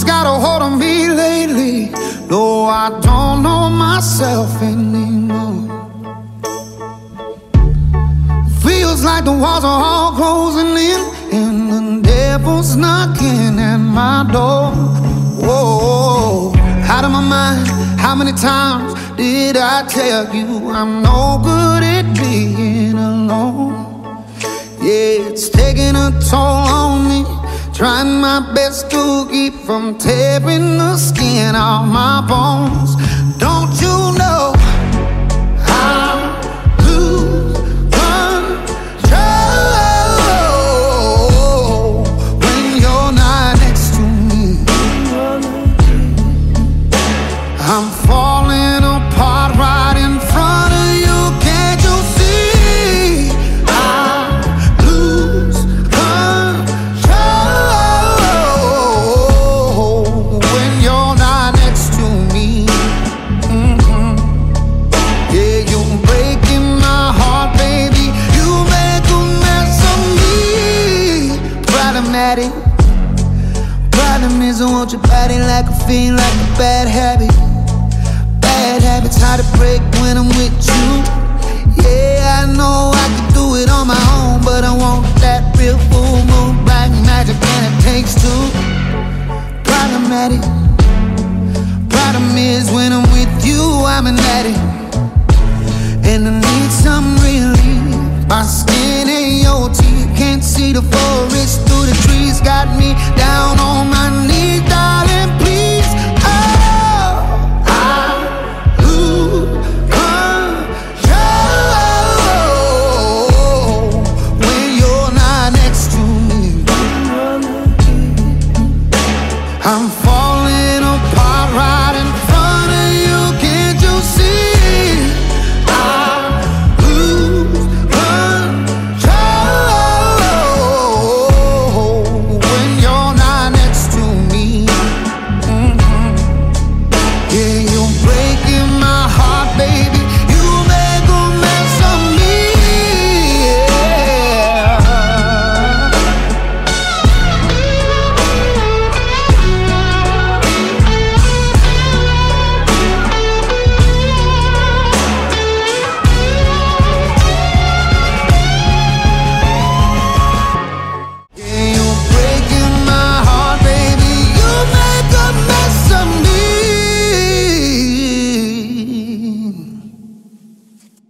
Someone's got a hold on me lately, though I don't know myself anymore. Feels like the walls are all closing in, and the devil's knocking at my door. Whoa, out of my mind, how many times did I tell you I'm no good at being alone? Yeah, it's taking a toll on me, trying my best to keep from tearing the skin off my bones. Don't you know I lose control when you're not next to me? I'm falling apart right in front of you. Can't you see? I lose control when you're not next to me. Yeah, you're breaking my heart, baby. You make a mess of me. Problematic. Problem is I want your body like a fiend, like a bad habit. Bad habits hard to break when I'm with you. Yeah, I know I can do it on my own, but I want that real full moon, black magic, and it takes two. Problematic. Problem is when I'm with you, I'm an addict.